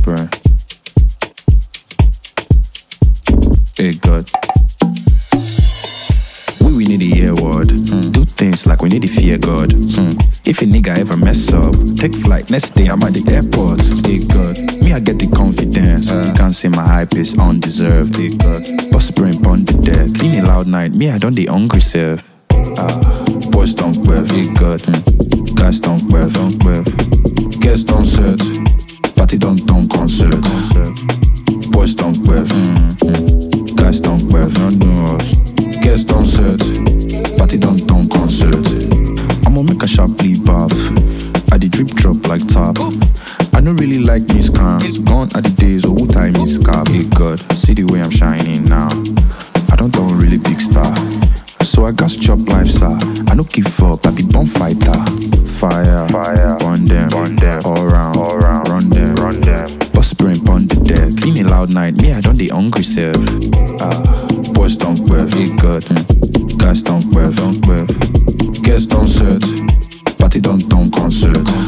burn. Hey God. We need the hear word. Do things like we need to fear God. If a nigga ever mess up, take flight, next day I'm at the airport. Hey God, me I get the confidence. You can't say my hype is undeserved. Hey God, bust brain pon the deck. Clean a loud night, me I don't the hungry self. Boys don't weave. Hey God, guys don't weave. Guests don't set, party don't concert. Boys don't weave. Guys don't weave. Guests don't set, party don't concert. I'ma make a sharply bath. I the drip drop like tap. I don't really like these clowns. Gone are the days of who time is scarf. Hey God, see the way I'm shining now. I don't really big star. So I got chop life, sir. I don't give up, I be bomb fighter. Fire, burn them, all round, run them. Bust brain pon the deck. Clean a loud night, me I don't the hungry self. Boys don't weave. Hey God, guys don't weave. Guests don't set, party don't concert.